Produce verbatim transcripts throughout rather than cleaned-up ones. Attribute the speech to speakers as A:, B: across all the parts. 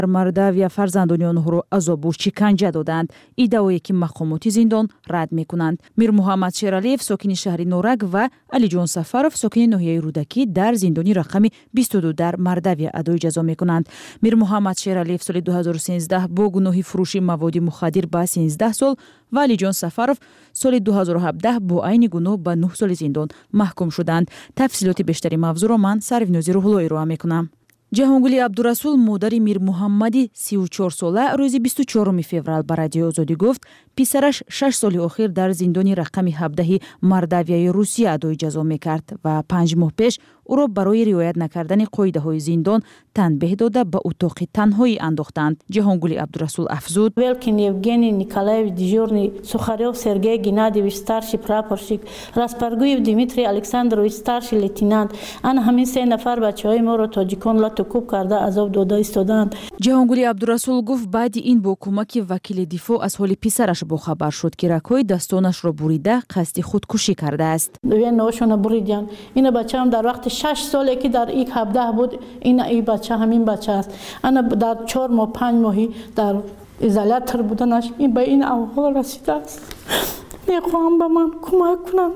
A: مرداوی فرزندان آنها را عذاب و شکنجه دادند. ادعایی که مقامات زندان رد میکنند. میر محمد شیرالیف ساکن شهر نورک و علی جان سفرов ساکن ناحیه رودکی در زندان رقم بیست و دو در مرداوی ادای جزا میکنند. میر محمد شیرالیف سال دو هزار و سیزده با گناه فروش مواد مخدر به سیزده سال و علی جان سفرов سال دو هزار و هفده با عین گناه به نه سال زندان محکوم شدند. تفصیلات بیشتری موضوع را من سرویناز روحلویی رو میکنم. جهانگلی عبدالرسول مادر میر محمدی سی و چهار ساله روز بیست و چهارم فوریه به رادیو آزادی گفت پسرش شش سال اخیر در زندان رقم هفده مرداوی روسیه ادای جزا میکرد و پنج ماه پیش او را برای رعایت نکردن قاعده های زندان تنبیه داده به اتاق تنهایی انداختند. جهانگلی عبدالرسول افزود:
B: Velkin Evgeniy Nikolaevich дежурный, Sukharyov Sergey Gennadievich старший прапорщик, Rasparguyev Dmitriy Alexandrovich старший лейтенант. Ana همین سه نفر بچهای ما را تاجیکان لط و کوب کرده عذاب داده ایستادند.
A: جهانگلی عبدالرسول گفت بعد این با کمک وکیل دفاع از حال پسرش باخبر شد که رکای دستانش را بریده قصد خودکشی کرده است.
B: نوشون بریدن. این بچه‌ام در وقت شش ساله که در یک هفده بود این ای بچه همین بچه است. انا در چهار ماه پنج ماهی در ایزولاتور بودنش این به این احوال رسیده است. میخوام به من کمک کنم.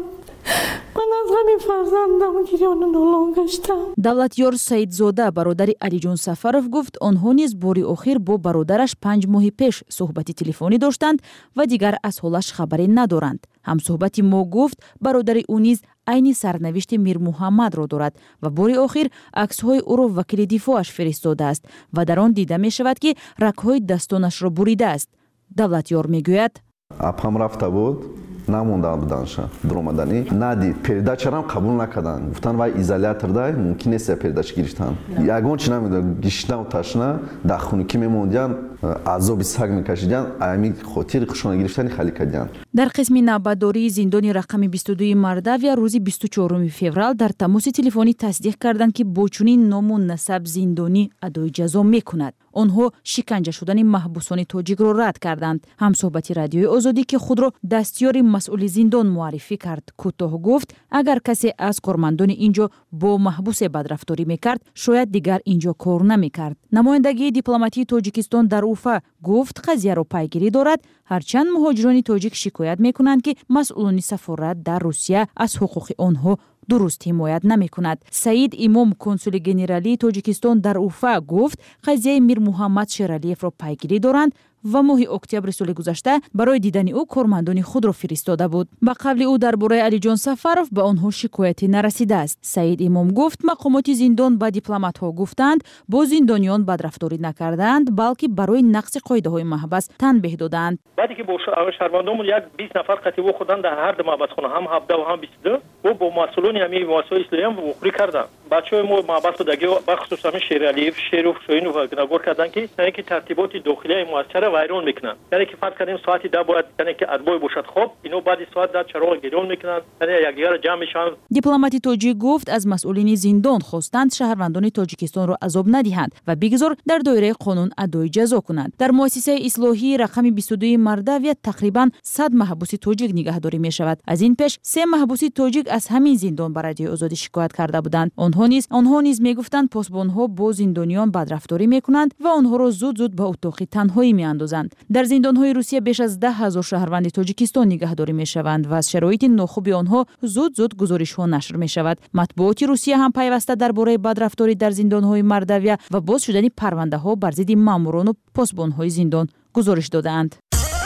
B: من از همین فرزندم گریان نالان گشتم.
A: دولتیار سعیدزاده برادر علی جان سفرов گفت آنها نیز باری آخر با برادرش پنج ماه پیش صحبت تلفنی داشتند و دیگر از حالش خبری ندارند. هم صحبت ما گفت برادر او نیز عین سرنوشت میر محمد را دارد و باری آخر عکس‌های او را وکیل دفاعش فرستاده است و در آن دیده می شود که رگ‌های دستانش را بریده است. دولتیار میگوید:
C: اپم رفته بود نموندن بودنش درآمدنی ندی передачаram قبول نکردن گفتن وای ایزولاتوردا ممکن نیست передача گرفتن یگان چی نمیدونم گشتن و تشنه در خونگی میموندن عذاب سگ میکشیدن امی خاطر قشون گرفتن خالی کردن. در
A: قسم نبرداری زندان رقم بیست و دو مرداوی روز بیست و چهارم فوریه در تماس تلفنی تصدیق کردند که با چنین نام و نسب زندانی ادای جزا میکند. آنها شکنجه شدن محبوسان تاجیک را رد کردند. همصحبت رادیوی آزادی که خود را دستیار مسئول زندان معرفی کرد کوتاه گفت اگر کسی از کارمندان اینجا با محبوس بدرفتاری میکرد شاید دیگر اینجا کار نمیکرد. نمایندگی دیپلماتی تاجیکستان در اوفا گفت قضیه را پیگیری دارد هرچند مهاجران تاجیک شکایت میکنند که مسئولان سفارت در روسیه از حقوق آنها درست حمایت نمی کند. سعید امام کنسول گنرالی تاجیکستان در اوفا گفت قضیه میر محمد شیرالیف را پیگیری دارند و ماه اکتبر سال گذشته برای دیدن او کارمندان خود را فرستاده بود. با قبل او درباره علی جان سفرов به آنها شکایتی نرسیده است. سعید امام گفت مقامات زندان به دیپلمات ها گفتند با زندانیان بدرفتاری نکردند بلکه برای نقض قاعده های محبس تنبیه دادند.
D: بعدی که با شهروندان یک بیست نفر قطعی خودند در هر دو محبس خانه هم هفده و هم بیست و دو و با مسئولان همین واسه اسلام وقوعی کردند. بچه‌های ما محبس داگی بخصوص همین شیرالیف شیروف شوین و نگور کردند که اینکه ترتیبات داخلی مؤسسه ویران میکنن. یعنی که فرض کردیم ساعتی ده باید یعنی که ادبای باشد خب اینو بعد ساعت ده چراغ گیرون میکنن یعنی یکدیگر جمع میشن.
A: دیپلمات تاجیک گفت از مسئولین زندان خواستند شهروندان تاجیکستان را عذاب ندهند و بگذار در دایره قانون ادای جزا کنند. در مؤسسه اصلاحی رقم بیست و دو مرداوی تقریبا صد محبوس تاجیک نگهداری می شود. از این پیش سه محبوس تاجیک از همین زندان به رادیو آزادی شکایت کرده بودند. آنها نیز آنها نیز میگفتند پاسبان‌ها با زندانیان بدرفتاری میکنند و آنها را زود زود به اتاق تنهایی میاندازند. در زندان‌های روسیه بیش از ده هزار شهروند تاجیکستان نگهداری میشوند و از شرایط ناخوب آنها زود زود گزارش‌ها نشر میشود. مطبوعات روسیه هم پیوسته درباره بدرفتاری در زندان‌های مرداوی و باز شدن پرونده‌ها بر ضد ماموران و پاسبان‌های زندان گزارش دادند.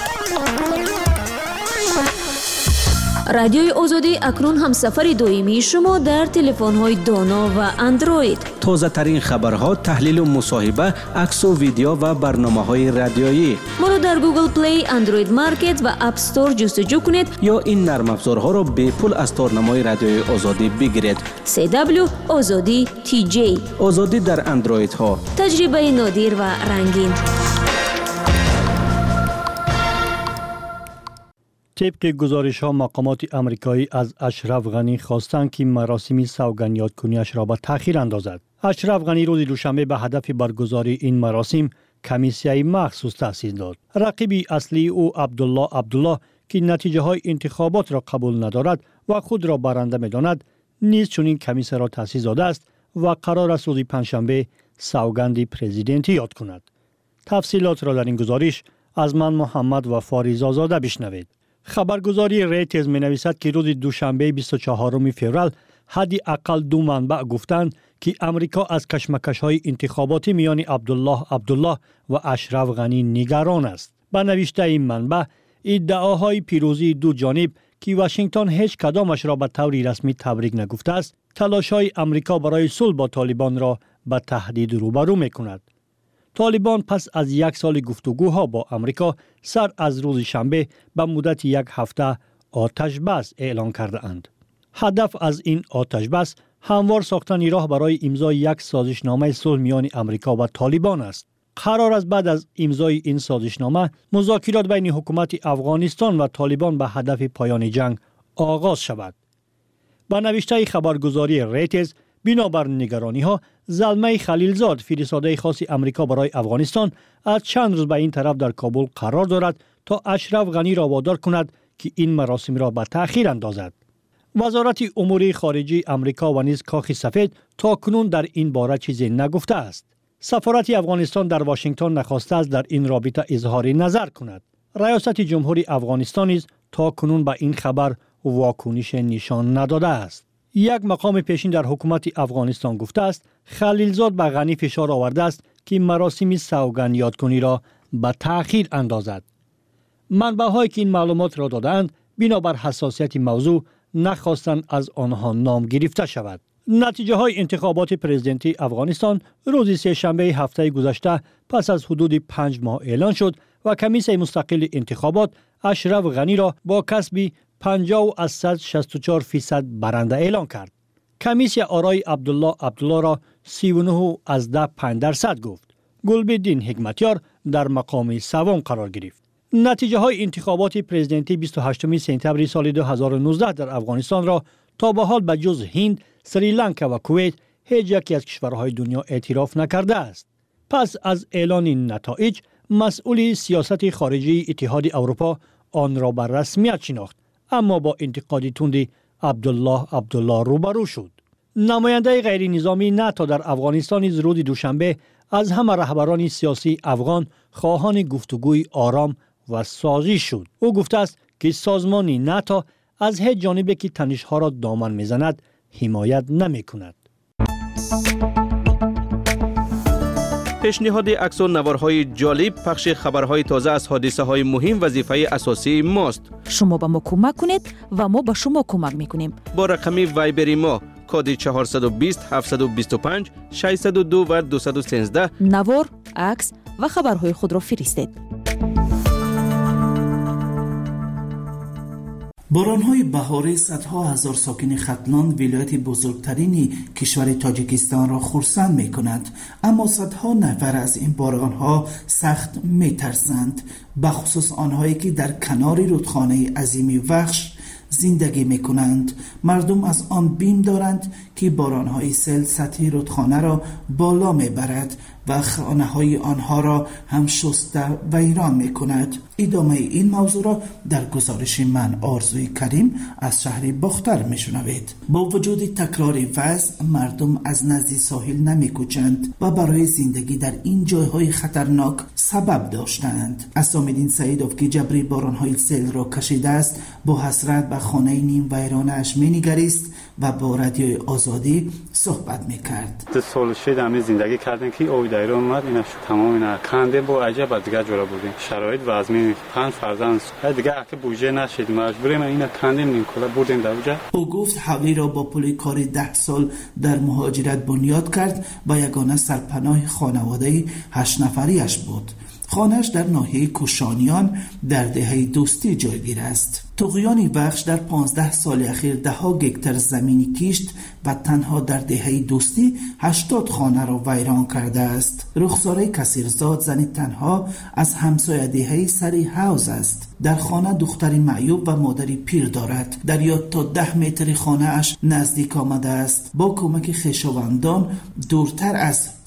E: رادیوی آزادی اکنون هم سفر دائمی شما در تلفن‌های دانا و اندروید.
F: تازه ترین خبرها، تحلیل و مصاحبه، عکس و ویدیو و برنامه‌های رادیویی.
E: ما را در گوگل پلی، اندروید مارکت و اپ استور جستجو کنید
F: یا این نرم افزارها را به پول از تارنمای رادیوی آزادی بگیرید.
E: سی دبلیو آزادی تی جی.
F: آزادی در اندروید ها.
E: تجربه نادر و رنگین.
G: طبق گزارش ها مقامات امریکایی از اشرف غنی خواستند که مراسم سوگند یادکنیش را به تأخیر اندازد. اشرف غنی روز دوشنبه به هدف برگزاری این مراسم کمیسیه مخصوص تأسیس داد. رقیب اصلی او عبدالله عبدالله که نتیجه های انتخابات را قبول ندارد و خود را برنده می‌داند نیز چنین کمیسیه را تأسیس داده است و قرار است روز پنجشنبه سوگند پرزیدنتی یاد کند. تفصیلات را در این گزارش از من محمد وفاری زازاده بشنوید. خبرگزاری ریترز می نویسد که روز دوشنبه بیست و چهارم فوریه حدی اقل دو منبع گفتند که امریکا از کشمکش‌های انتخاباتی میان عبدالله عبدالله و اشرف غنی نگران است. با نوشته این منبع، ادعاهای پیروزی دو جانب که واشنگتن هیچ کدامش را به طور رسمی تبریک نگفته است، تلاش‌های امریکا برای صلح با طالبان را به تهدید روبرو می‌کند. طالبان پس از یک سال گفتگوها با امریکا سر از روز شنبه به مدت یک هفته آتش بس اعلان کرده اند. هدف از این آتش بس هموار ساختن راه برای امضای یک سازشنامه صلح میان امریکا و طالبان است. قرار است بعد از امضای این سازشنامه مذاکرات بین حکومت افغانستان و طالبان به هدف پایان جنگ آغاز شود. با نوشته خبرگزاری ریترز، بنابر نگرانی ها، زلمه خلیلزاد، فرستاده خاص امریکا برای افغانستان، از چند روز به این طرف در کابل قرار دارد تا اشرف غنی را وادار کند که این مراسم را به تأخیر اندازد. وزارت امور خارجه امریکا و نیز کاخ سفید تا کنون در این باره چیزی نگفته است. سفارت افغانستان در واشنگتن نخواسته است در این رابطه اظهار نظر کند. ریاست جمهوری افغانستان نیز تا کنون به این خبر واکنش نشان نداده است. یک مقام پیشین در حکومت افغانستان گفته است خلیلزاد به غنی فشار آورده است که مراسم سوگند یادکنی را به تأخیر اندازد. منبع‌هایی که این معلومات را دادند بنابر حساسیت موضوع نخواستند از آنها نام گرفته شود. نتیجه های انتخابات پرزیدنتی افغانستان روز سه شنبه هفته گذشته پس از حدود پنج ماه اعلان شد و کمیسیون مستقل انتخابات اشرف غنی را با کسب پنجاه از صد و شصت و چهار فیصد برنده اعلان کرد. کمیسیون آرای عبدالله عبدالله را سی و نه از ده پنج درصد گفت. گلبدین حکمتیار در مقام سوم قرار گرفت. نتیجه های انتخابات پرزیدنتی بیست و هشتم سپتامبر سال دو هزار و نوزده در افغانستان را تا به حال به جز هند، سریلانکا و کویت هیچ یکی از کشورهای دنیا اعتراف نکرده است. پس از اعلان نتایج، مسئول سیاست خارجی اتحاد اروپا آن را به رسمیت شناخت، اما با انتقاد تند عبدالله عبدالله روبرو شد. نماینده غیر نظامی ناتو در افغانستان از روز دوشنبه از همه رهبران سیاسی افغان خواهان گفتگوی آرام و سازش شد. او گفته است که سازمان ناتو از هیچ جانبی که تنش‌ها را دامن می‌زند حمایت نمی‌کند.
F: پیشنهاد عکس و نوارهای جالب، پخش خبرهای تازه از حادثه‌های مهم وظیفه اساسی ماست.
A: شما به ما کمک کنید و ما به شما کمک می‌کنیم.
F: با رقم وایبری ما کد چهارصد و بیست هفتصد و بیست و پنج ششصد و دو و دویست و سیزده
A: نوار، عکس و خبرهای خود را فرستید.
H: باران‌های بهاری صدها هزار ساکن ختلان، ولایت بزرگترین کشور تاجیکستان را خرسند می‌کند، اما صدها نفر از این باران‌ها سخت می‌ترسند، بخصوص آنهایی که در کنار رودخانه عظیم وخش زندگی می‌کنند. مردم از آن بیم دارند که باران‌های سیل سطح رودخانه را بالا می‌برد و خانه‌های آنها را هم شسته و ویران می‌کند. ادامه این موضوع را در گزارش من آرزوی کریم از شهر باختر می‌شنوید. با وجود تکرار وضع، مردم از نزد ساحل نمی‌کوچند و برای زندگی در این جای‌های خطرناک سبب داشتند. اسام‌الدین سعیدوف که جبری باران‌های سیل را کشیده است، با حسرت به خانه نیم ویرانه‌اش می‌نگریست و با رادیوی آزادی صحبت می‌کرد.
I: دو سال شد همین زندگی کردیم که اوی دایره اومد، اینا تمام اینا کنده با عجب دیگه جورا بودیم. شرایط و آزمین پنج فرزند دیگه که بوجه نشد، مجبوریم اینا کندیم نیم کلا بردیم در اونجا. او
H: گفت حولی را با پول کار ده سال در مهاجرت بنیاد کرد و یگانه سرپناه خانواده هشت نفریش بود. خانه‌اش در ناحیه کوشانیان در دهه دوستی جایگیر است. طغیان بخش در پانزده سال اخیر ده ها گکتر زمینی کشت و تنها در دهه دوستی هشتاد خانه را ویران کرده است. رخساره کثیرزاد زنی تنها از همسایه دهه سری حوز است. در خانه دختری معیوب و مادری پیر دارد. دریاد تا ده متر خانه اش نزدیک آمده است. با کمک خویشاوندان دورتر از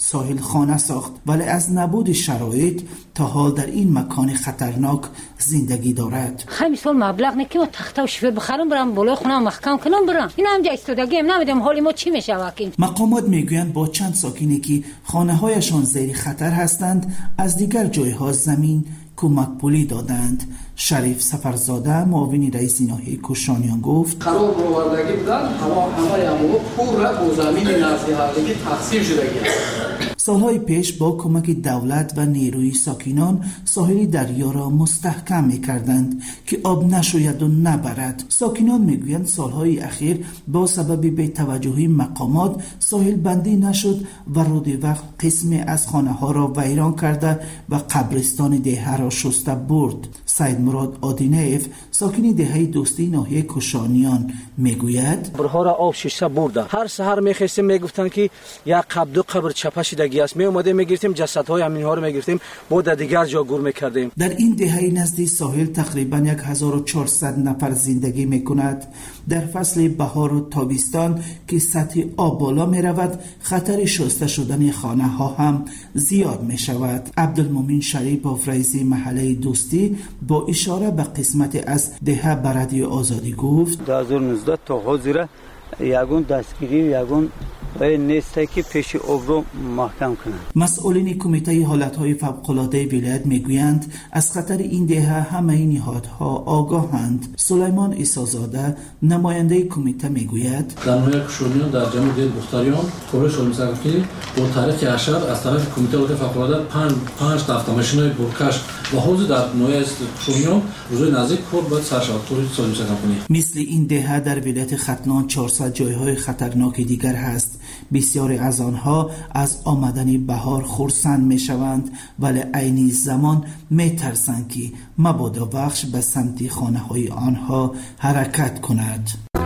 H: ساحل خانه ساخت، ولی از نبود شرایط تا حال در این مکان خطرناک زندگی دارد.
J: خیلی سال مبلغ نه که ما تخته و شفر بخرم برم بالا خونم محکم کنم برم. این هم جای استودگی هم نمیدم حالی ما چی میشه واقعا.
H: مقامات میگویند با چند ساکنی که خانه هایشان زیر خطر هستند از دیگر جایها زمین کمک پولی دادند. شریف سفرزاده معاون رئیس ناحیه کوشانیان گفت
K: خراب آوردگی بودن هوا همه همو پور با زمین نزدیکی تقسیم شدگی است.
H: سالهای پیش با کمک دولت و نیروی ساکنان ساحل دریا را مستحکم می‌کردند که آب نشوید و نبرد. ساکنان میگویند سالهای اخیر با سبب بی‌توجهی مقامات ساحل بندی نشد و رود وقت قسمی از خانه ها را ویران کرده و قبرستان دهه را شسته برد. سید مراد آدینیف ساکن دهه دوستی ناحیه کوشانیان میگوید
L: برها را آب شسته برده. هر سحر میخواستیم میگفتن که یک قبر دو قبر چپه شدگی است. می اومدیم میگرفتیم جسدهای همین ها رو میگرفتیم با در دیگر جا گور میکردیم.
H: در این دهه نزدیک ساحل تقریبا هزار و چهارصد نفر زندگی میکند. در فصل بهار و تابستان که سطح آب بالا میرود خطر شسته شدن خانه ها هم زیاد میشود. عبدالمومن شریف رئیس محله دوستی با اشاره به قسمت از دهه برادی آزادی گفت
M: دو هزار و نوزده تا حاضر یگون دستگیری و یگون باید نیسته که پیش آب رو محکم کنند.
H: مسئولین کمیته حالتهای فوق‌العاده ولایت میگویند از خطر این دهه همه نهادها آگاهند. سلیمان عیسی‌زاده نماینده کمیته میگوید
N: در نوع کوشانیان در جمع دیل بختاریان خبرش رو می‌سازد که با تاریخ اشر از طرف کمیته حالت فوق‌العاده پنج پنج تا ماشین‌های برکش و حوض در نوع کوشانیان روزای نزدیک خود باید سرشاد طوری سازی می‌سازد کنید.
H: مثل این دهه در ولایت ختلان چهارصد جایهای خطرناک دیگر هست. بسیاری از آنها از آمدن بهار خرسند می شوند ولی عین زمان می ترسند که مبادا بخش به سمت خانه های آنها حرکت کند.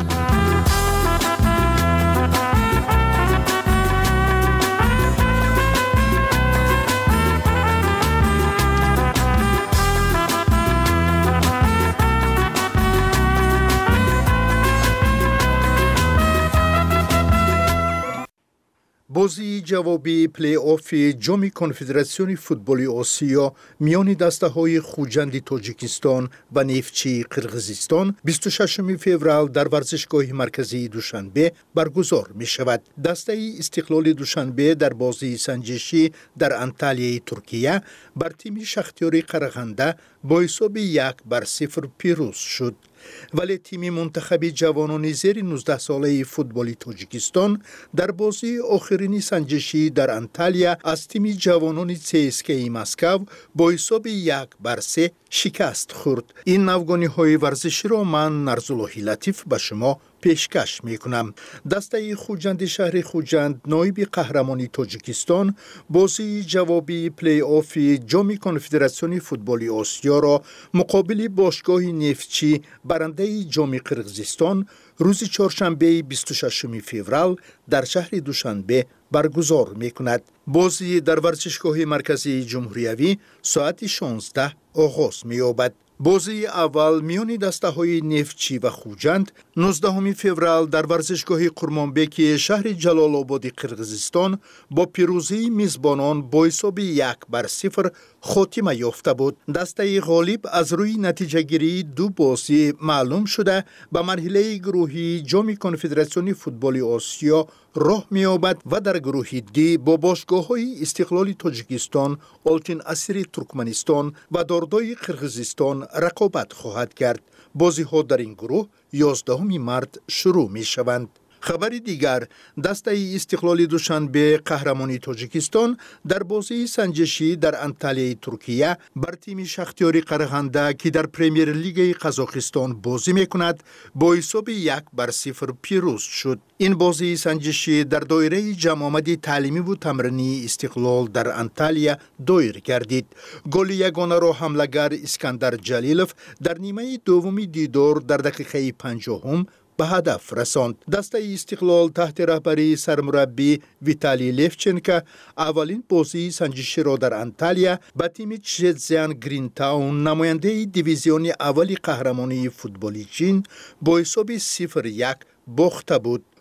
O: بازی جوابی پلی آف جام کنفدراسیون فوتبال آسیا میان دسته‌های خوجند تاجیکستان و نفتچی قرقیزستان بیست و ششم فوریه در ورزشگاه مرکزی دوشنبه برگزار می شود. دسته استقلال دوشنبه در بازی سنجشی در انطالیای ترکیه بر تیم شختیار قرغنده با حساب یک بر صفر پیروز شد. ولی تیم منتخب جوانان زیر نوزده ساله فوتبال تاجیکستان در بازی آخرین سنجشی در انطالیا از تیم جوانان سی اس کی مسکو با حساب یک بر سه شکست خورد. این نوگانی های ورزشی را من نرزاللهی لطیف به شما پیشکش می کنم. دسته خوجند شهر خوجند نایب قهرمانی تاجیکستان بازی جوابی پلی آف جام کنفدراسیون فوتبال آسیا را مقابل باشگاه نفتچی برنده جام قرقیزستان روز چهارشنبه بیست و ششم فوریه در شهر دوشنبه برگزار می کند. بازی در ورزشگاه مرکزی جمهوریوی ساعت شانزده آغاز می یابد. بازی اول میان دسته های نفتچی و خوجند نوزدهم فوریه در ورزشگاه قرمانبک شهر جلال آباد قرقیزستان با پیروزی میزبانان با حساب یک بر صفر خاتمه یافته بود. دسته غالب از روی نتیجه گیری دو بازی معلوم شده به مرحله گروهی جام کنفدراسیون فوتبال آسیا راه می‌یابد و در گروه دی با باشگاه‌های استقلال تاجیکستان، آلتین اسیر ترکمنستان و داردای قرقیزستان رقابت خواهد کرد. بازی‌ها در این گروه یازدهم مارس شروع می‌شوند. خبر دیگر، دسته استقلال دوشنبه قهرمانی تاجیکستان در بازی سنجشی در انطالیای ترکیه بر تیم شختیار قرغنده که در پرمیر لیگ قزاقستان بازی میکند با حساب یک بر صفر پیروز شد. این بازی سنجشی در دایره جمع آمد تعلیمی و تمرینی استقلال در انطالیا دایر گردید. گل یگانه را حمله‌گر اسکندر جلیلوف در نیمه دوم دیدار در دقیقه پنجاهم به هدف رساند. دسته استقلال تحت رهبری سرمربی ویتالی لیفچنکا اولین بازی سنجشی را در انطالیا با تیم چزیان گرین تاون نماینده دیویزیون اولی قهرمانی فوتبالی چین با حساب صفر یک باخته بود.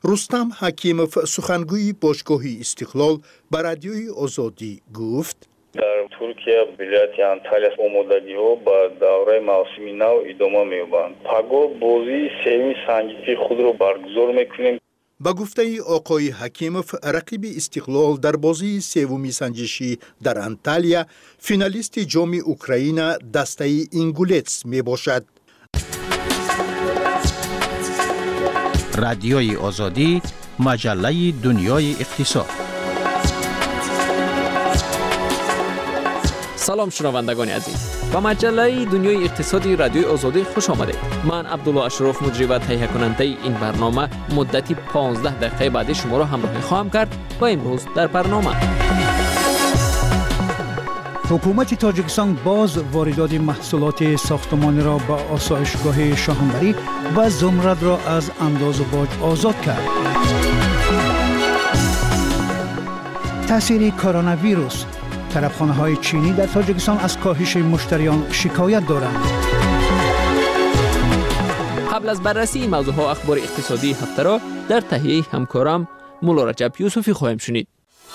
O: رستم حکیموف سخنگوی باشگاه استقلال به رادیوی آزادی گفت
P: در ترکیه ولایت انتالیا آمادگی ها با دوره موسمی نو ادامه می‌یابند. پگاه بازی سوم سنجیدگی خود را برگزار می‌کنیم.
O: با گفته آقای حکیموف رقیب استقلال در بازی سوم سنجشی در انتالیا فینالیست جام اوکراین دسته اینگولتس می باشد.
Q: رادیوی آزادی، مجله دنیای اقتصاد.
R: سلام شنوندگان عزیز، به مجله دنیای اقتصادی رادیوی آزادی خوش آمدید. من عبدالله اشرف مجری و تهیه کننده این برنامه مدتی پانزده دقیقه بعد شما را همراهی خواهم کرد و امروز در برنامه
G: حکومت تاجیکستان باز واردات محصولات ساختمانی را به آسایشگاه شاهنبری و زمرد را از انداز باج آزاد کرد. تاثیر کرونا ویروس، طرفخانه‌های چینی در تاجیکستان از کاهش مشتریان شکایت دارند.
R: قبل از بررسی این موضوعها اخبار اقتصادی هفته را در تهیه همکارم مولا رجب یوسفی خواهیم شنید.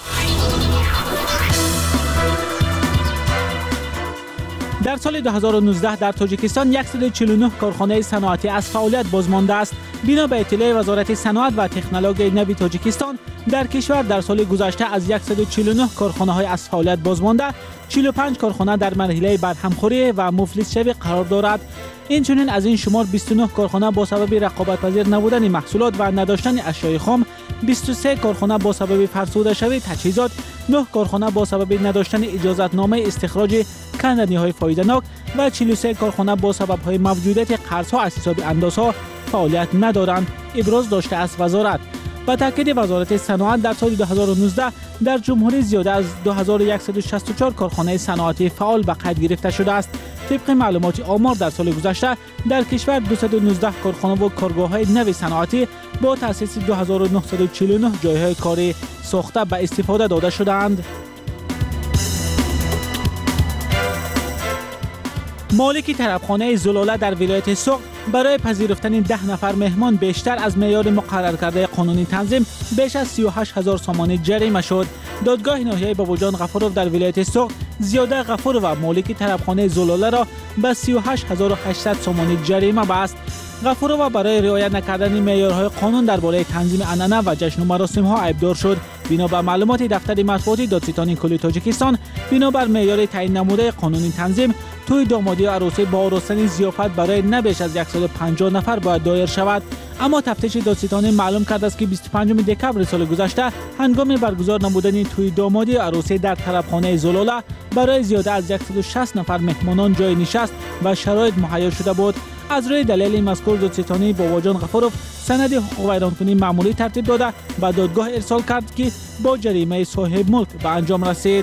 S: در سال دو هزار و نوزده در تاجیکستان صد و چهل و نه کارخانه صنعتی از فعالیت بازمانده است. بنا به اطلاع وزارت صنعت و تکنولوژی نوی تاجیکستان، در کشور در سال گذشته از صد و چهل و نه کارخانه‌های از فعالیت بازمانده، چهل و پنج کارخانه در مرحله برهمخوری و مفلس شوی قرار دارد. اینچنین از این شمار بیست و نه کارخانه با سبب رقابت‌پذیر نبودن محصولات و نداشتن اشیاء خام، بیست و سه کارخانه با سبب فرسوده شوی تجهیزات، نه کارخانه با سبب نداشتن اجازتنامه استخراج کندنی‌های فایده‌ناک و چهل و سه کارخانه با سبب‌های موجودیت قرض‌ها از حساب اندازها فعالیت ندارند، ابراز داشته است وزارت. با تاکید وزارت صنعت، در سال دو هزار و نوزده در جمهوری زیاده از دو هزار و صد و شصت و چهار کارخانه صنعتی فعال به قید گرفته شده است. طبق معلومات آمار در سال گذشته در کشور دویست و نوزده کارخانه و کارگاه‌های نوی صنعتی با تأسیس دو هزار و نهصد و چهل و نه جایهای کاری ساخته به استفاده داده شدند. مالک طرفخانه زلاله در ولایت سوق برای پذیرفتن ده نفر مهمان بیشتر از معیار مقرر کرده قانونی تنظیم بیش از سی و هشت هزار سومان جریمه شد. دادگاه ناحیه باباجان غفورov در ولایت سوق زیاده غفورov و مالک طرفخانه زلاله را به سی و هشت هزار و هشتصد سومان جریمه بست. غفورov برای رعایت نکردن معیارهای قانون درباره تنظیم عنعنه و جشن و مراسم‌ها عیبدار شد. بنا به معلومات دفتر مطبوعاتی دادستانی کل تاجیکستان، بنابر معیار تعیین نموده قانونی تنظیم، توی دامادی و عروسی با آراستن ضیافت برای نه بیش از صد و پنجاه نفر باید دایر شود. اما تفتیش دادستانی معلوم کرده است که بیست و پنجم دکبر سال گذشته هنگام برگزار نمودن توی دامادی و عروسی در طرفخانه زلاله برای زیاده از صد و شصت نفر مهمانان جای نشست و شرایط مهیا شده بود. از روی دلیل مذکور دادستانی باباجان غفورov سند حقوق ویرانکنی معمولی ترتیب داده و دادگاه ارسال کرد که با جریمه صاحب ملک به انجام رسید.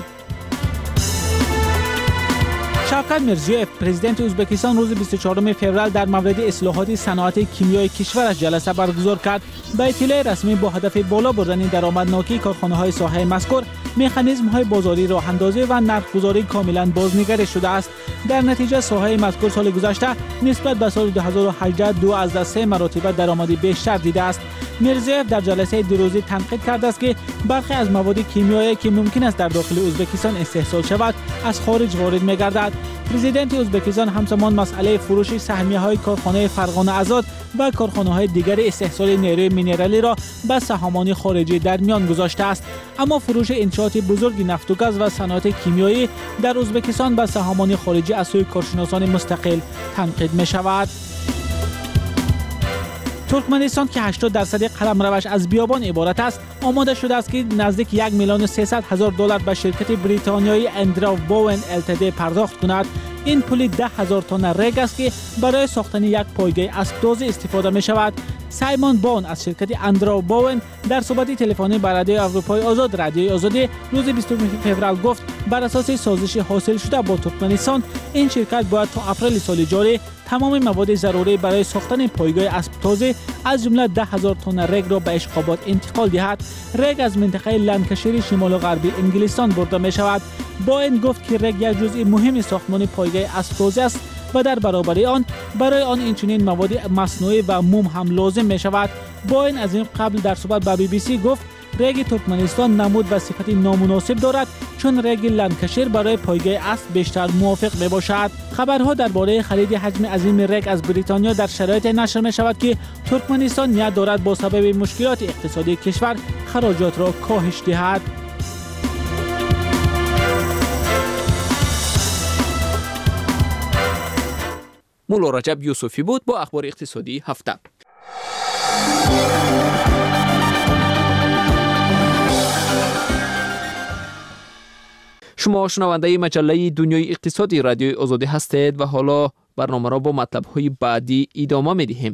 S: شوکت میرزیویف پرزیدنت ازبکستان روز بیست و چهارم فوریه در مورد اصلاحات صنعت کیمیایی کشورش جلسه برگزار کرد. به اطلاع رسمی با هدف بالا بردن درآمدناکی کارخانه‌های ساحه مذکور، مکانیزم‌های بازاری راه‌اندازی و نرخ‌گذاری کاملاً بازنگری شده است. در نتیجه ساحه مذکور سال گذشته نسبت به سال دو هزار و هجده دو از سه مراتب درآمدی بیشتر دیده است. میرزیویف در جلسه دیروزی تنقید کرده است که برخی از مواد کیمیایی که ممکن است در داخل ازبکستان استحصال شود از خارج وارد می‌گردد. پرزیدنت ازبکستان همزمان مسئله فروش سهمیه‌های کارخانه فرغانه آزاد و کارخانه‌های دیگر استحصال نیروی مینرالی را به سهامان خارجی در میان گذاشته است. اما فروش انشاءات بزرگ نفت و گاز و صنایع کیمیایی در ازبکستان به سهامان خارجی از سوی کارشناسان مستقل تنقید می‌شود. ترکمنستان که هشتاد درصد قلمروش از بیابان عبارت است، آماده شده است که نزدیک یک میلیون و سیصد هزار دلار به شرکت بریتانیایی اندراو باون التدی پرداخت کند. این پول ده هزار تن رگ است که برای ساختن یک پایگاه اسب‌دوزی استفاده می شود. سایمون باون از شرکت اندراو باون در صحبت تلفنی با رادیوی اروپای آزاد رادیوی آزادی روز بیستم فوریه گفت بر اساس سازش حاصل شده با ترکمنستان، این شرکت باید تا اپریل سال جاری تمام مواد ضروری برای ساختن پایگاه اسب‌تازی از جمله ده هزار تن رگ را به اشقابات انتقال دهد. رگ از منطقه لنکشیر شمال و غربی انگلستان برده می شود. باین گفت که رگ یک جزء مهم ساختمان پایگاه اسب‌تازی است و در برابر آن برای آن اینچنین مواد مصنوعی و موم هم لازم می شود. باین از این قبل در صحبت با بی بی سی گفت رگ ترکمنستان نمود و صفت نامناسب دارد چون رگ لنکشیر برای پایگاه اسب بیشتر موافق می باشد. خبرها درباره خرید حجم عظیم رگ از بریتانیا در شرایط نشر می شود که ترکمنستان نیت دارد با سبب مشکلات اقتصادی کشور خراجات را کاهش دهد.
R: مولا رجب یوسفی بود با اخبار اقتصادی هفته. شما شنونده مجله دنیای اقتصادی رادیوی آزادی هستید و حالا برنامه را با مطلب‌های بعدی ادامه می‌دهیم.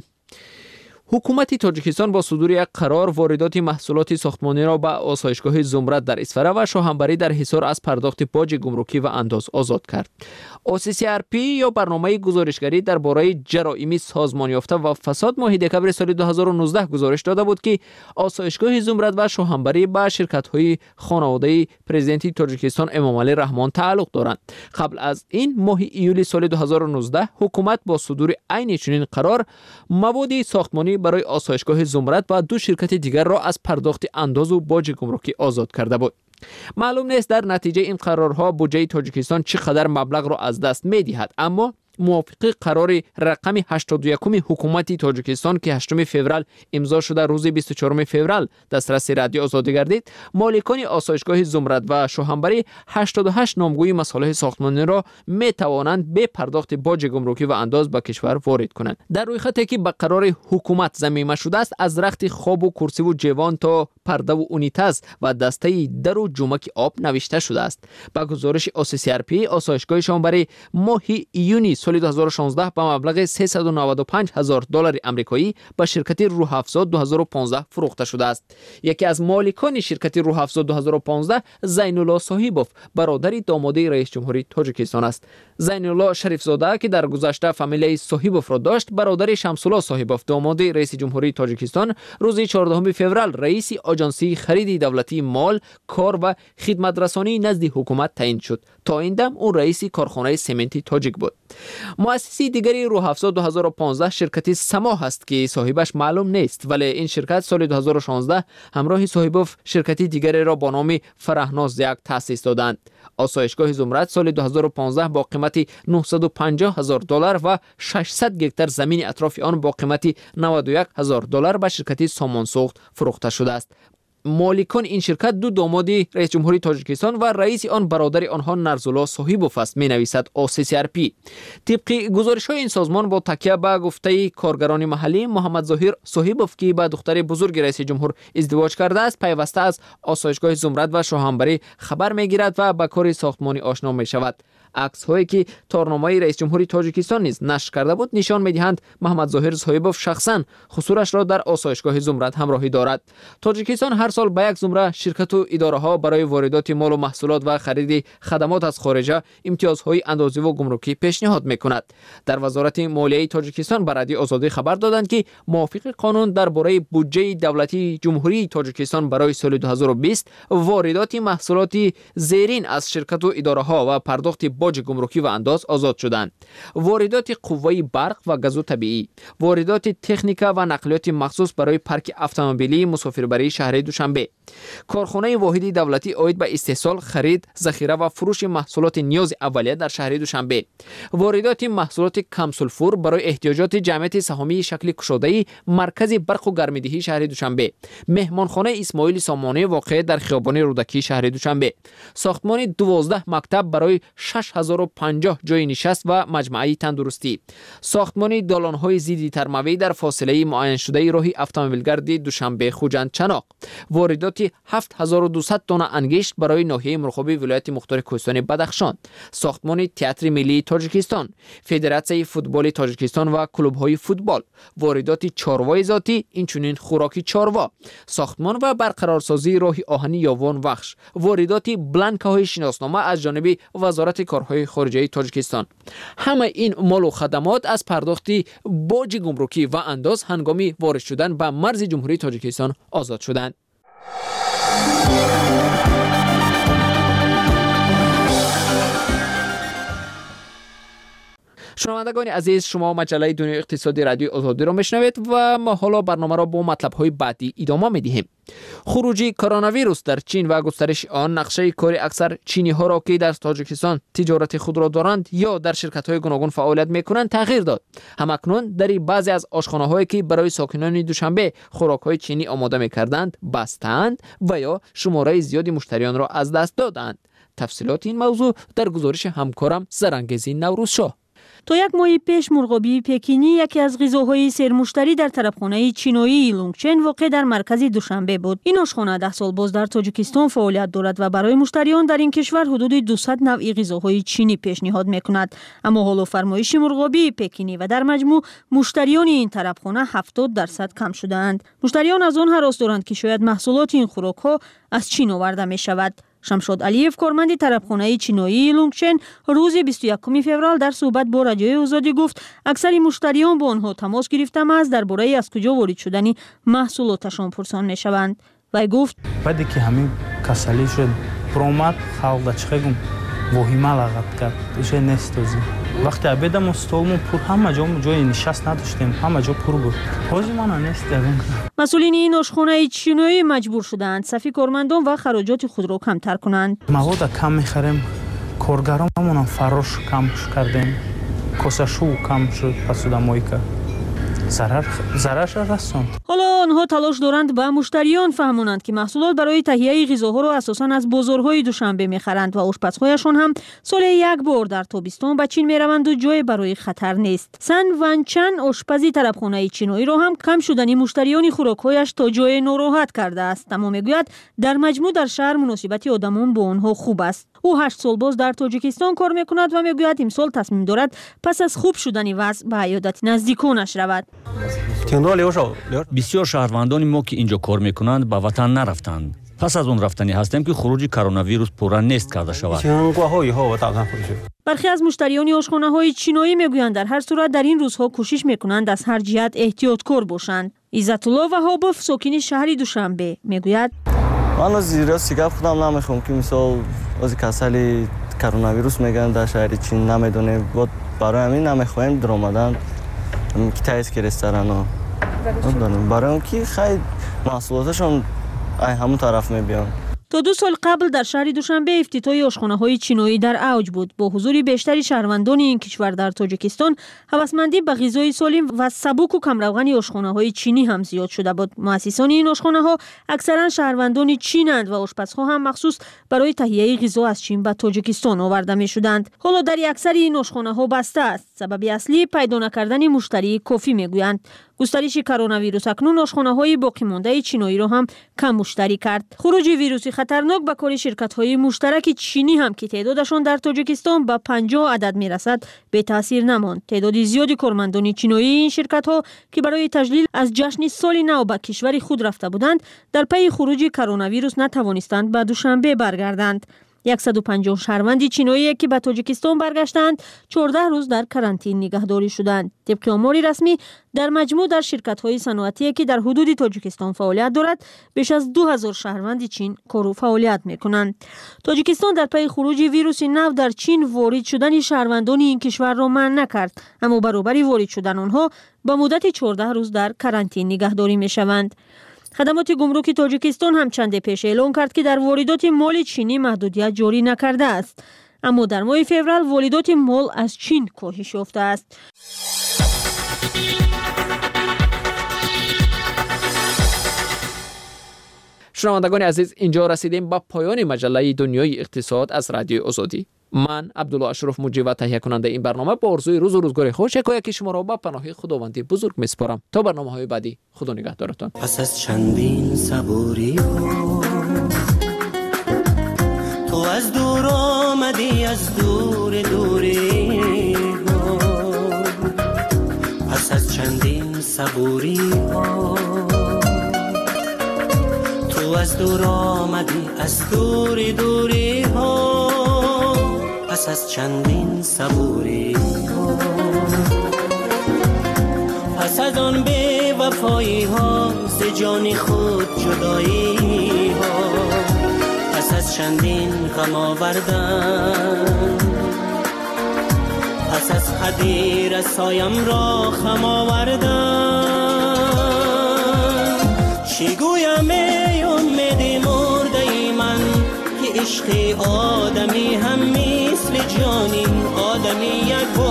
R: حکومت تاجیکستان با صدور یک قرار واردات محصولات ساختمانی را به آسایشگاه زمرد در اصفهان و شاهنبری در حصار از پرداخت باج گمرکی و انداز آزاد کرد. او سی سی آر پی یا برنامه گزارشگری درباره جرایم سازمان یافته و فساد ماه دکمبر سال دو هزار و نوزده گزارش داده بود که آسایشگاه زمرد و شاهنبری به شرکت‌های خانواده پرزیدنت تاجیکستان امامعلی رحمان تعلق دارند. قبل از این ماه ایول سال دو هزار و نوزده حکومت با صدور عین چنین قرار مواد ساختمانی برای آسایشگاه زمرد و دو شرکت دیگر را از پرداخت انداز و باج گمرکی آزاد کرده بود. معلوم نیست در نتیجه این قرارها بودجه تاجیکستان چقدر مبلغ را از دست می‌دهد، اما موافق قرار رقم هشتاد و یک حکومت تاجیکستان که هشتم فوریه امضا شده روز بیست و چهارم فوریه دسترس رادیو آزادی گردید، مالکان آسایشگاه زمرد و شاهنبری هشتاد و هشت نامگوی مصالح ساختمانی را می توانند به پرداخت باج گمرکی و انداز به کشور وارد کنند. در روی خطی که به قرار حکومت ضمیمه شده است، از رخت خواب و کرسی و جوان تا پرده و اونیتاز و دسته در و جمک آب نوشته شده است. با گزارش او سی سی آر پی آسایشگاه شاهنبری ماه ایونی سال دو هزار و شانزده با مبلغ سیصد و نود و پنج هزار دلار آمریکایی به شرکت روح افزا دو هزار و پانزده فروخته شده است. یکی از مالکان شرکت روح افزا دو هزار و پانزده زین الله صاحبوف برادر داماده رئیس جمهوری تاجیکستان است. زین الله شریف زاده که در گذشته فامیله صاحبوف را داشت، برادر شمس الله صاحبوف داماده رئیس جمهوری تاجیکستان روز چهاردهم فوریه رئیس آژانسی خرید دولتی مال، کار و خدمت رسانی نزد حکومت تعیین شد. تا این دم او رئیس کارخانه سمنتی تاجیک بود. مؤسسی دیگری روح افزا دو هزار و پانزده شرکت سما است که صاحبش معلوم نیست، ولی این شرکت سال دو هزار و شانزده همراه صاحبوف شرکت دیگری را با نام فرهناز یک تأسیس دادند. آسایشگاه زمرد سال دو هزار و پانزده با قیمت نهصد و پنجاه هزار دلار و ششصد گکتار زمین اطراف آن با قیمت نود و یک هزار دلار به شرکت سامانسوخت فروخته شده است. مالکان این شرکت دو داماد رئیس جمهوری تاجیکستان و رئیس آن برادر آنها نرزالله صاحبوف است، می نویسد او سی سی آر پی. طبق گزارش های این سازمان با تکیه به گفته کارگران محلی، محمد ظاهر صاحبوف که با دختر بزرگ رئیس جمهور ازدواج کرده است، پیوسته از آسایشگاه زمرد و شاهنبری خبر می گیرد و به کار ساختمانی آشنا می شود. عکس هایی که تارنامه رئیس جمهوری تاجیکستان نیز نشر کرده بود نشان می‌دهند محمد ظاهر صاحبوف شخصاً خسورش را در آسایشگاه زمرد همراهی دارد. تاجیکستان هر سال به یک زمره شرکت و اداره ها برای واردات مال و محصولات و خرید خدمات از خارج امتیازهای اندازی و گمرکی پیشنهاد می‌کند. در وزارت مالیه تاجیکستان به رادیو آزادی خبر دادند که موافق قانون درباره بودجه دولتی جمهوری تاجیکستان برای سال دو هزار و بیست واردات محصولات زیرین از شرکت و اداره ها و پرداخت باج گمرکی و انداز آزاد شدند. واردات قوه برق و گاز طبیعی، واردات تکنیکا و نقلیات مخصوص برای پارک اتومبیلی مسافربری شهر دوشنبه، کارخانه واحد دولتی عاید به استحصال، خرید، ذخیره و فروش محصولات نیاز اولیه در شهر دوشنبه، واردات محصولات کم سولفور برای احتیاجات جمعیت سهامی شکل کشاده‌ای مرکز برق و گرمایدهی شهر دوشنبه، مهمانخانه اسماعیل سامانی واقع در خیابان رودکی شهر دوشنبه، ساختمان دوازده مکتب برای شش هزار و پنجاه جای نشست و مجمعی تندرستی، ساختمان دالان‌های ضد ترموی در فاصله معین شده راه اتومبیلگرد دوشنبه خوجند چناق، واردات هفت هزار و دویست تن انگشت برای ناحیه مرغابی ولایت مختار کوهستان بدخشان، ساختمان تئاتر ملی تاجیکستان، فدراسیون فوتبال تاجیکستان و کلوب‌های فوتبال، واردات چاروا ذاتی اینچنین خوراکی چاروا، ساختمان و برقرارسازی راه آهنی یاوان بخش، واردات بلانک‌های شناسنامه از جانب وزارت کارهای خارجه تاجیکستان. همه این مال و خدمات از پرداخت باج گمرکی و انداز هنگامی وارد شدن به مرز جمهوری تاجیکستان آزاد شدند. شنوندگان عزیز، شما مجله دنیای اقتصادی رادیو آزادی را میشنوید و ما حالا برنامه را با مطلب‌های بعدی ادامه می‌دهیم. خروجی کرونا ویروس در چین و گسترش آن نقشه کار اکثر چینی‌ها را که در تاجیکستان تجارت خود را دارند یا در شرکت‌های گوناگون فعالیت می‌کنند تغییر داد. همکنون در بعضی از آشخانه‌هایی که برای ساکنان دوشنبه خوراک‌های چینی آماده می‌کردند بستند و یا شماره زیادی مشتریان را از دست دادند. تفصیلات این موضوع در گزارش همکارم زرنگزی نوروزشاه.
T: تا یک ماه پیش مرغابی پکینی یکی از غذاهای سرمشتری در طرفخانه چینایی لونگچن واقع در مرکز دوشنبه بود. این آشخانه ده سال باز در تاجیکستان فعالیت دارد و برای مشتریان در این کشور حدود دویست نوع غذاهای چینی پیشنهاد میکند. اما حالا فرمایش مرغابی پکینی و در مجموع مشتریان این طرفخانه هفتاد درصد کم شده‌اند. مشتریان از آن هراس دارند که شاید محصولات این خوراک‌ها از چین آورده می شود. شمشاد علیف کارمند طرفخانه چینایی لونگچن روز بیست و یکم فوریه در صحبت با رادیوی آزادی گفت اکثر مشتریان با آنها تماس گرفتند از درباره از کجا وارد شدن محصولاتشان پرسان میشوند. وی گفت
U: بعدی که همین کسلی شد پرومات خالد چخگم وهیمه لغت کرد ایشه نستوزی وقتی عبیدم استولمون پر همه جا جای نشست نداشتیم همه جا پر بود حوزی من نیست داریم.
T: مسئولین این آشخانه چینایی مجبور شدند صفی کارمندان و خراجات خود را کمتر کنند.
U: مواد کم میخریم کارگرامون فروش کم کردیم کاسشو کم شد پسودمایی که ضرر ضررش رسوند.
T: حالا آنها تلاش دارند به مشتریان فهمونند که محصولات برای تهیه غذاها را اساساً از بازارهای دوشنبه میخرند و آشپزهایشان هم سال یک بار در تابستان به چین میروند و جای برای خطر نیست. سن ونچن آشپزی طرفخانه چینایی را هم کم شدن مشتریان خوراکهایش تا جای ناراحت کرده است، اما میگوید در مجموع در شهر مناسبت آدمان با آنها خوب است. او هشت سال باز در تاجیکستان کار میکند و میگوید امسال تصمیم دارد پس از خوب شدن وضع به عیادت نزدیکانش رود.
V: بسیار شهروندان ما که اینجا کار میکنند به وطن نرفتند. پس از اون رفتنی هستیم که خروج کرونا ویروس پورا نیست کرده شود.
T: برخی از مشتریان آشخانه‌های چینایی میگویند در هر صورت در این روزها کوشش میکنند از هر جهت احتیاطکار باشند. عزت الله وهابوف ساکن شهر دوشنبه میگوید
W: من از زیرا سیگار خودم نمیخوام که مثال از کسلی کرونا ویروس میگن در شهر چین نمیدونه بود برای همین نمیخوایم در آمدن که تایید که رستوران ها برای اون که خیلی محصولاتشون همون طرف میبیان.
T: تا دو سال قبل در شهر دوشنبه افتتاح آشخانه‌های چینایی در اوج بود. با حضور بیشتری شهروندان این کشور در تاجیکستان، هوسمندی به غذای سالم و سبک و کمروغن آشخانه‌های چینی هم زیاد شده بود. مؤسسان این آشخانه‌ها اکثرا شهروندان چینند و آشپزها هم مخصوص برای تهیه غذا از چین به تاجیکستان آورده می‌شدند. حالا در اکثر این آشخانه‌ها بسته است. سبب اصلی پیدا نکردن مشتری کافی میگویند. گسترش کرونا ویروس اکنون آشخانه‌های باقی مانده چینایی را هم کم مشتری کرد. خروج ویروسی خطرناک به کار شرکت‌های مشترک چینی هم که تعدادشان در تاجیکستان به پنجاه عدد میرسد به تاثیر نماند. تعداد زیادی کارمندان چینایی این شرکت‌ها که برای تجلیل از جشن سال نو به کشور خود رفته بودند در پی خروج کرونا ویروس نتوانستند به دوشنبه برگردند. صد و پنجاه شهروند چینایی که به تاجیکستان برگشتند چهارده روز در کرانتین نگهداری شدند. طبق آمار رسمی در مجموع در شرکت‌های صنعتی که در حدود تاجیکستان فعالیت دارد بیش از دو هزار شهروند چین کار و فعالیت می‌کنند. تاجیکستان در پی خروج ویروس نو در چین وارد شدن شهروندان این کشور را منع نکرد، اما برابر وارد شدن آنها به مدت چهارده روز در کرانتین نگهداری می‌شوند. خدمات گمرک تاجیکستان هم چند پیش اعلام کرد که در واردات مال چینی محدودیت جاری نکرده است، اما در ماه فوریه واردات مال از چین کاهش یافته است.
R: شنوندگان عزیز، اینجا رسیدیم به پایان مجله دنیای اقتصاد از رادیو آزادی. من عبدالله اشرف مجری و تهیه کننده این برنامه با آرزوی روز و روزگار خوش یکایک شما را به پناه خداوند بزرگ میسپارم. تا برنامه‌های بعدی، خدا نگهدارتان.
X: پس از چندین صبوری ها تو از دور آمدی، از دور دوری ها. پس از چندین صبوری ها تو از دور آمدی، از دور دوری ها. پس از چندین صبوری ها، پس از آن بی وفایی ها، ز جان خود جدایی ها. پس از چندین غم آوردن، پس از قدیر سایم را خم آوردن. چی گویم ای امید مرده من که عشق آدمی هم مثل جانین، آدمی یک